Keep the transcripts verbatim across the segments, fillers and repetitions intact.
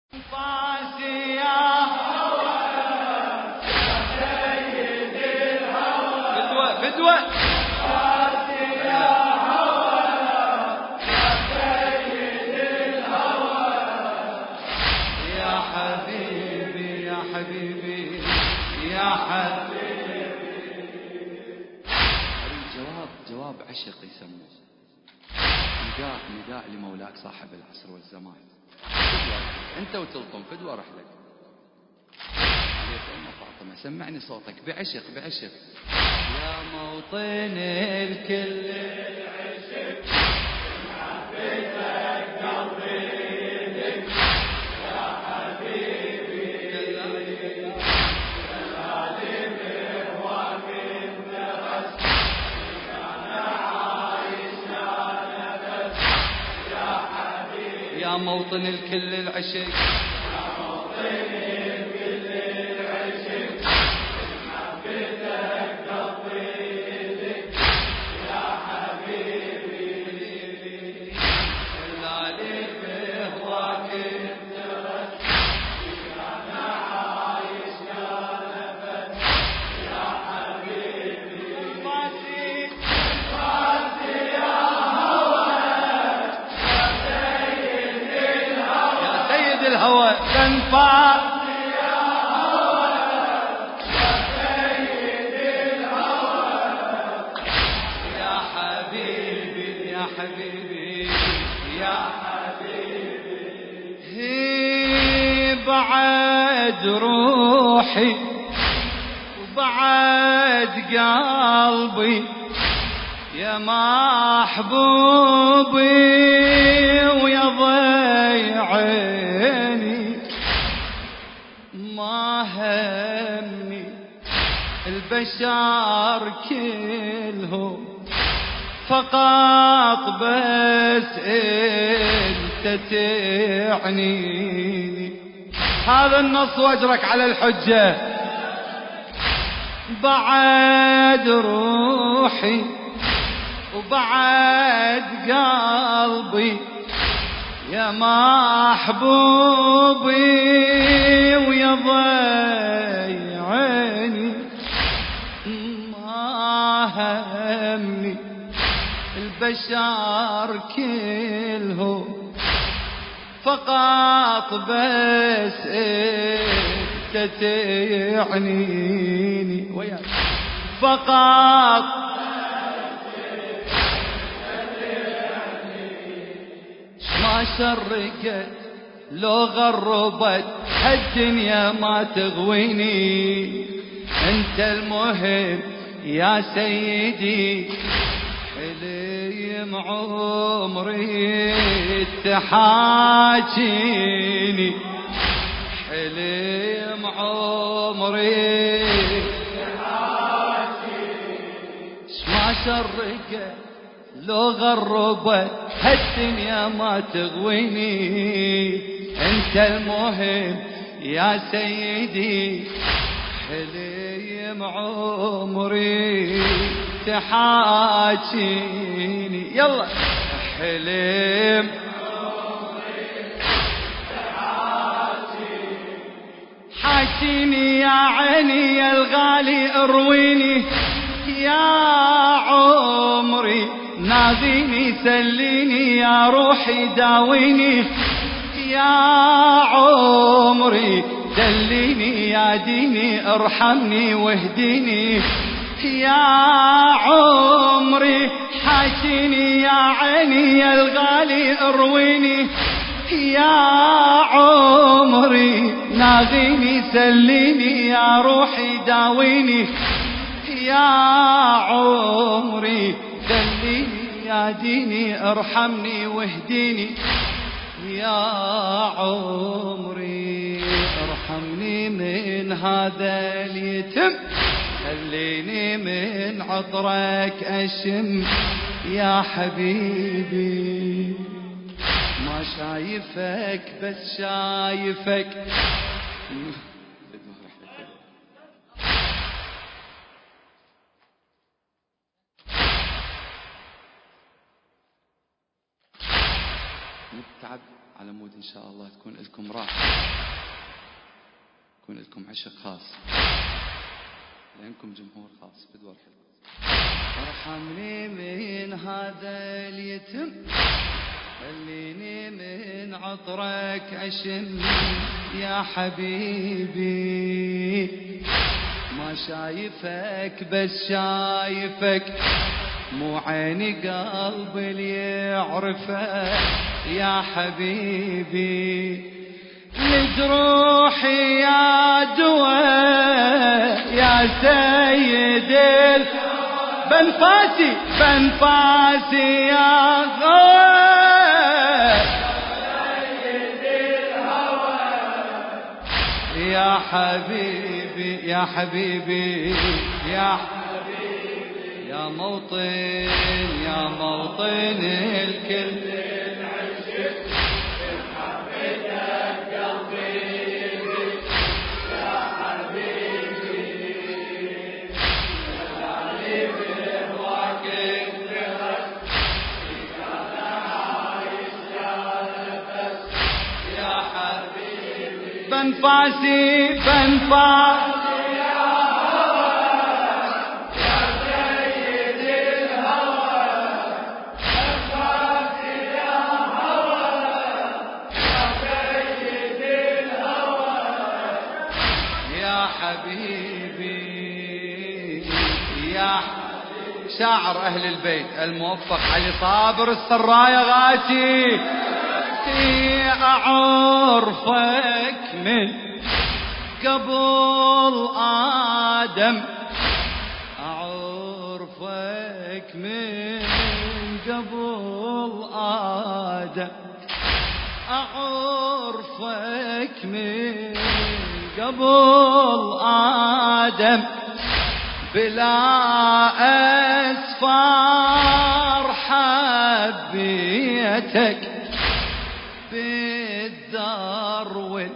فدوة يا حبيبي يا حبيبي يا حبيبي. الجواب جواب عشق يسموه، نداء نداء لمولاك صاحب العصر والزمان. انت وتلطم فدوة راح لك. فاطمة سمعني صوتك بعشق بعشق. يا موطن الكل العشق حبيتك قلبي لك يا حبيبي العليم هواك النفس انا عايش على نفس يا حبيبي. يا موطن الكل العشق الهوى تنفع يا هوى يا سيد الهوى يا حبيبي يا حبيبي يا حبيبي. هي بعد روحي وبعد قلبي يا محبوبي ويا ضيعي ما همي البشر كلهم فقط بس انت تعنيني. هذا النص واجرك على الحجة. بعد روحي وبعد قلبي يا محبوبي ويا ضيعيني ما همي البشر كلهم فقط بس انت تعنيني وياك فقط ما شرقت لو غربت هالدنيا ما تغويني. انت المهم يا سيدي حليم عمري تحاجيني حليم عمري تحاجيني. ما شرقت لو غربت هالدنيا ما تغويني. انت المهم يا سيدي حليم عمري تحاجيني. يلا حليم عمري تحاجيني حاجيني يا عيني يا الغالي ارويني يا عمري ناديني سليني يا روحي داويني يا عمري دليني يا ديني ارحمني واهديني يا عمري حاجيني يا عيني يا الغالي ارويني يا عمري ناديني سليني يا روحي داويني يا عمري دليني يا ديني ارحمني واهديني يا عمري ارحمني من هذا اليتم خليني من عطرك اشم يا حبيبي. ما شايفك بس شايفك Yep. تعب على مود إن شاء الله تكون لكم راحة، يكون لكم عشق خاص، لأنكم جمهور خاص بدور حلو. ارحمني من هذا اليتم، خليني من عطرك أشم يا حبيبي، ما شايفك بس شايفك، مو عيني قلبي اللي يعرفك يا حبيبي، لجروحي يا دواء يا سيد بنفاسي بنفاسي يا غوث يا حبيبي يا حبيبي يا حبيبي يا موطن يا موطن الكل بنفاسي بنفاسي يا هوى يا سيد الهوى، بنفاسي يا هوى يا سيد الهوى يا حبيبي يا حبيبي. شاعر أهل البيت الموفق علي صابر السرايا غاتي، أعرفك من قبل آدم، أعرفك من قبل آدم، أعرفك من قبل آدم، بلا أسفار حبيتك بالدار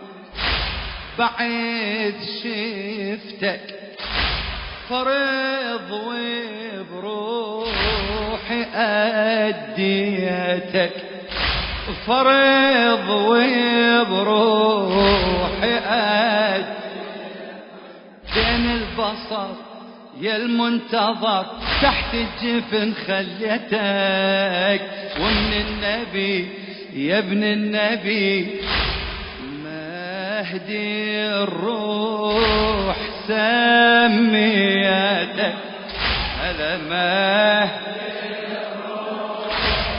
بعد شفتك، فرض وبروحي أديتك، فرض وبروحي أديتك، بين البصر يا المنتظر تحت الجفن خليتك، ومن النبي يا ابن النبي مهدي الروح سميتك، هذا مهدي الروح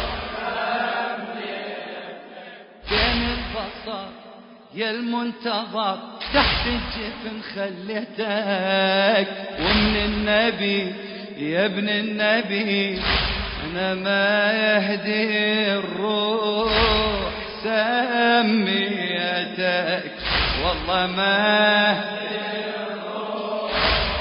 سميتك، بين البصر يا المنتظر تحت الجفن خليتك، ومن النبي يا ابن النبي أنا مهدي الروح سميتك، والله مهدي الروح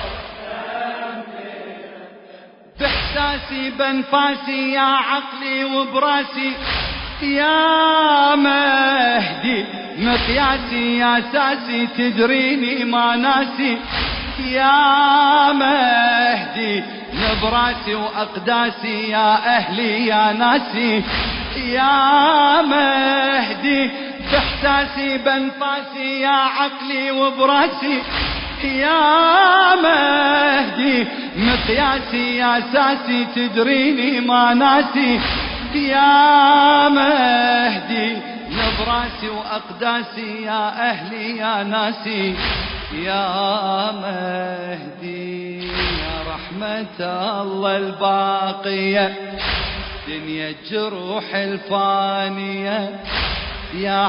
سميتك، بإحساسي بنفاسي يا عقلي وبراسي يا مهدي، مقياسي يا ساسي تدريني ما ناسي يا مهدي، نبراسي وأقداسي يا أهلي يا ناسي يا مهدي، بإحساسي بنفاسي يا عقلي وبراسي يا مهدي، مقياسي يا ساسي تدريني ما ناسي يا مهدي، نبراسي وأقداسي يا أهلي يا ناسي يا مهدي، يا رحمة الله الباقية دنيا الجروح الفانية يا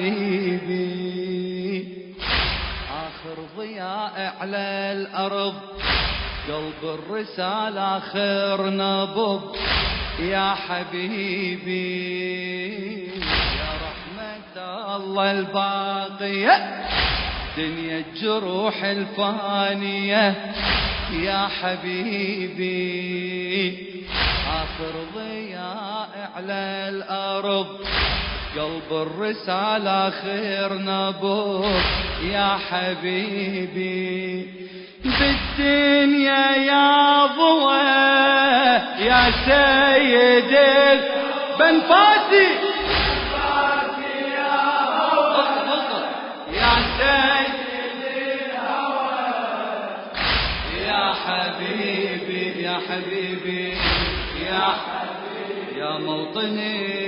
حبيبي، آخر ضياء على الأرض قلب الرسالة آخر نبض يا حبيبي، يا رحمة الله الباقية دنيا الجروح الفانية يا حبيبي، آخر ضياء على الأرض قلب الرسالة آخر نبض يا حبيبي، بالدنيا يا ضوى يا سيد بنفاسي يا حبيبي يا حبيبي يا موطني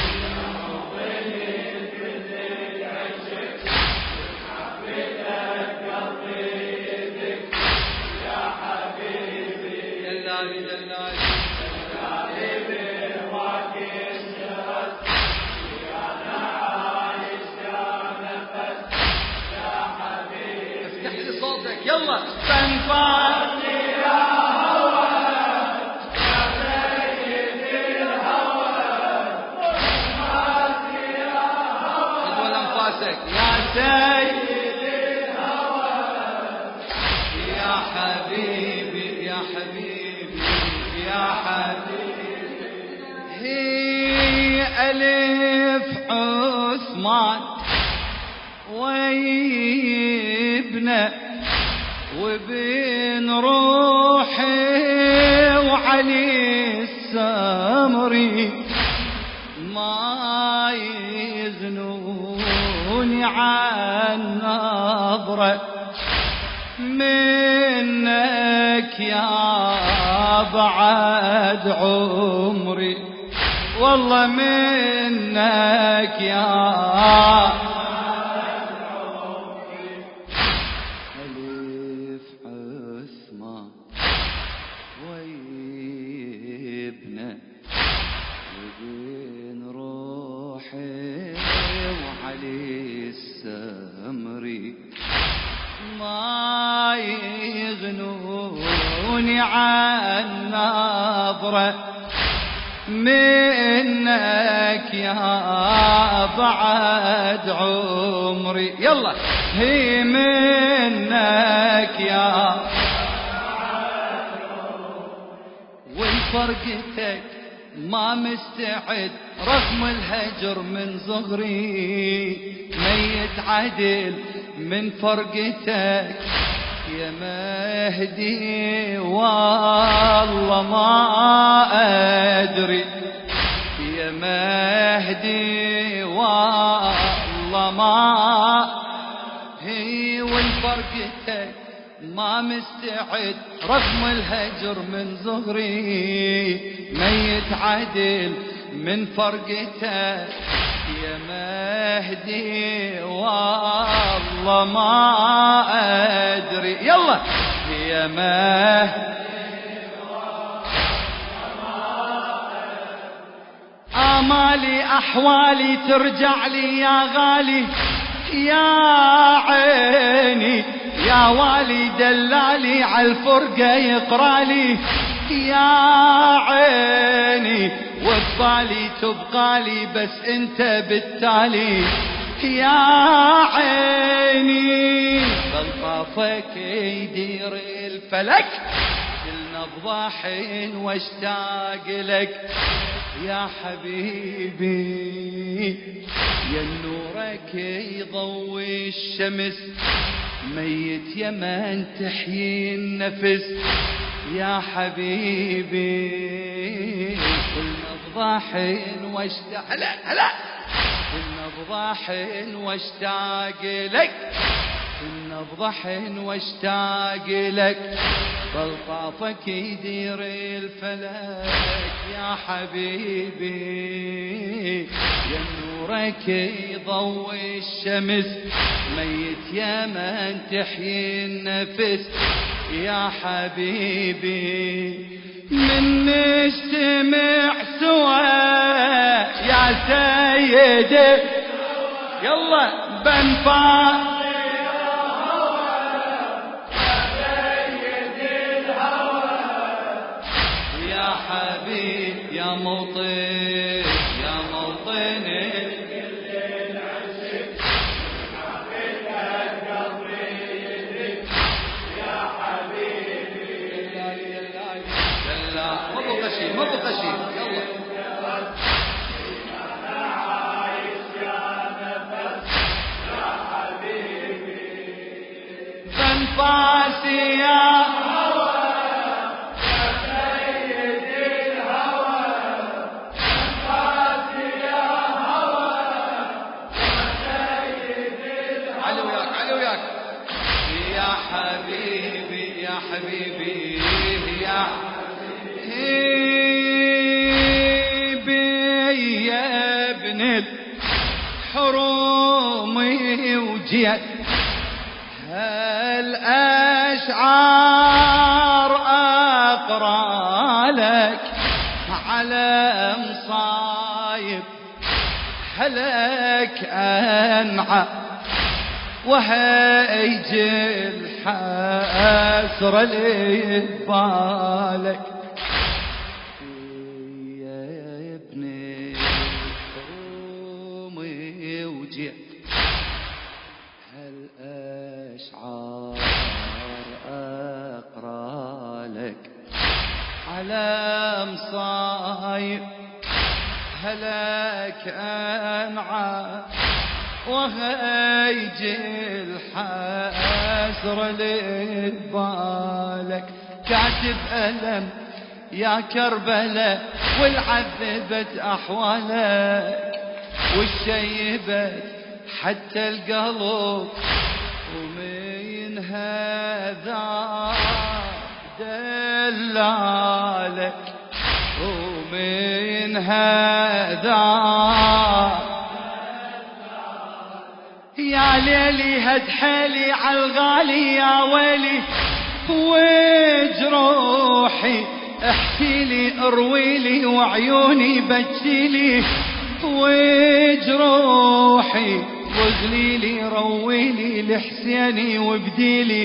يلا فانفاسي يا هوى يا سيد الهوى فانفاسي يا هوى تقول انفاسك يا سيد الهوى يا حبيبي يا حبيبي يا حبيبي هي ألف عثمان وابنه وبين روحي وعلي السمري ما يزنوني عن نظرة منك يا بعد عمري والله منك يا ما يغنوني عن نظرة منك يا بعد عمري يلا هي منك يا بعد عمري والفرقتك ما مستعد رغم الهجر من صغري ميت عدل من فرقتك يا مهدي والله ما أدري يا مهدي والله ما هي والفرقتك ما مستعد رغم الهجر من صغري ميت عدل من فرقتك يا مهدي والله ما أدري يلا يا مهدي آمالي أحوالي ترجع لي يا غالي يا عيني يا والي دلالي عالفرقة يقرالي يا عيني وبالي تبقالي بس انت بالتالي يا عيني بلطافك يدير الفلك النبضة حين واشتاق لك يا حبيبي يا نورك يضوي الشمس ميت يمن تحيي النفس يا حبيبي النبضة حين واشتاق هلا هلا النبضة حين واشتاق لك النبضة حين واشتاق لك بلطافك يدير الفلك يا حبيبي يا نورك يضوي الشمس ميت يا من تحيي النفس يا حبيبي من نجتمع سوا يا سيدي يلا بنفع يا موطن يا موطن كل العشق حبيتك قلبي يدك يا حبيبي لا لا لا ما بقى شيء ما بقى شيء يلا انا عايش يا نفس يا حبيبي بنفاسي يا حبيبي يا حبيبي يا بي يا ابن الحروم وجيت هالأشعار أقرأ لك على مصايب هلك أنعى وهيج الحسرة اللي ببالك يا ابن الحروم وجيت هالأشعار أقرأ لك على مصايب هلك أنعى وهيج الحسرة اللي ببالك كاتب ألم يا كربلاء والعذبت أحوالك والشيبت حتى القلب ومن هذا دلالك ومن هذا يا ليلي هد حالي عالغالي يا ويلي وجروحي احكيلي ارويلي وعيوني بجيلي وجروحي وغليلي رويلي لحسيني وبديلي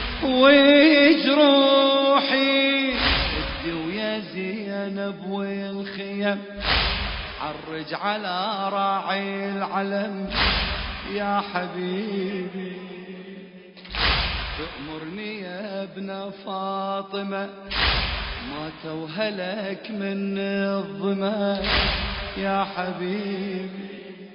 وجروحي بدي ويا زينب والخيم عرج على راعي العلم يا حبيبي تأمرني يا ابن فاطمة ما توهلك من الظما يا حبيبي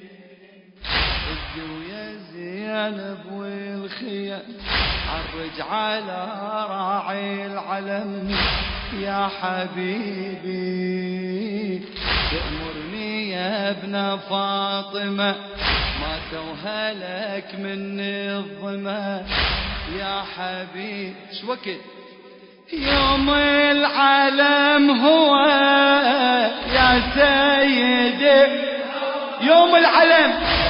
بدي ويا زينب والخيم عرج على راعي العلم يا حبيبي تأمرني يا ابن فاطمة ما توهلك من الظما يا حبيبي شو وقت يوم العالم هو يا سيدي يوم العالم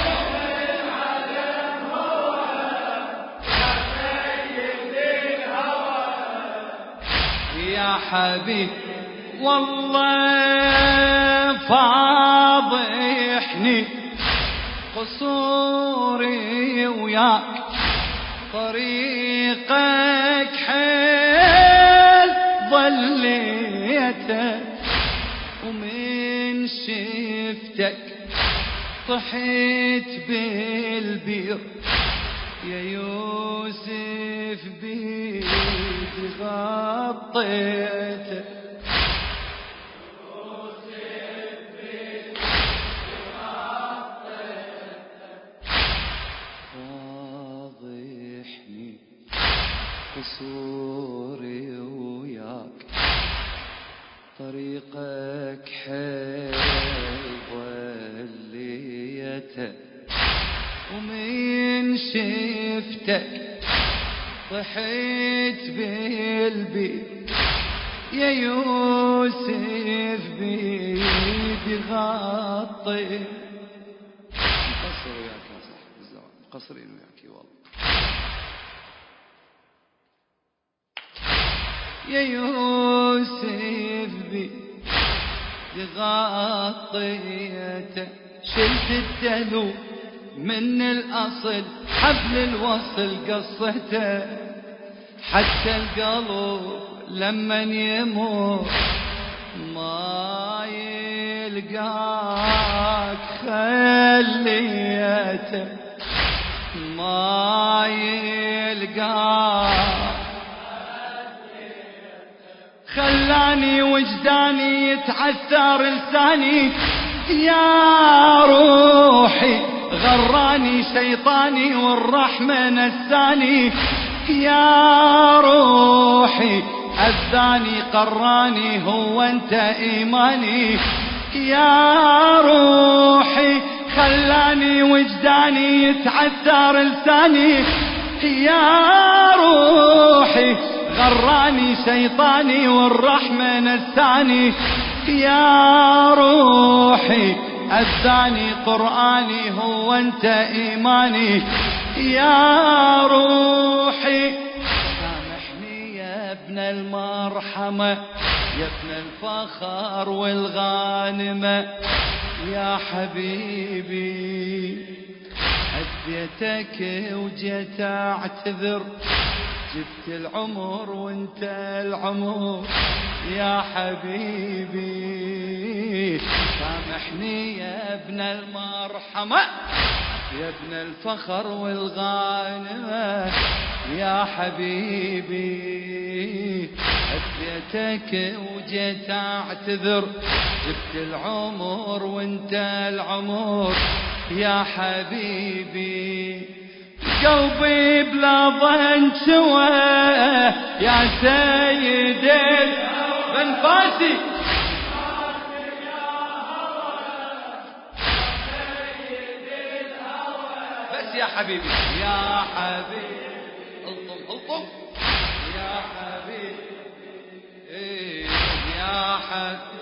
يا حبيب والله فاضحني قصوري وياك طريقك حيل ظليته ومن شفتك طحيت بالبير يا يوسف بيدي غطيته فاضحني قصوري وياك طريقك حيل ظليته ومن شفتك طحيت بالبيت يا يوسف بيدي غطي مقصر وياك يا صاحب الزمان مقصرين وياك والله يا يوسف بيدي غطيته شلت الدلو من الأصل حبل الوصل قصته حتى القلب لما يموت ما يلقاك خليته ما يلقاك خلاني وجداني يتعثر لساني يا روحي غراني شيطاني والرحمة نساني يا روحي أذاني قراني هو أنت إيماني يا روحي خلاني وجداني يتعثر لساني يا روحي غراني شيطاني والرحمة نساني يا روحي أذاني قرآني هو أنت إيماني يا روحي سامحني يا ابن المرحمة يا ابن الفخر والغانمة يا حبيبي هديتك وجيت اعتذر جبت العمر وانت العمر يا حبيبي سامحني يا ابن المرحمة يا ابن الفخر والغانمة يا حبيبي هديتك وجيت اعتذر جبت العمر وانت العمر يا حبيبي قلبي بلا ظن سوى يا سيد بنفاسي بس يا حبيبي يا حبيبي الطم الطم يا حبيبي يا حبيبي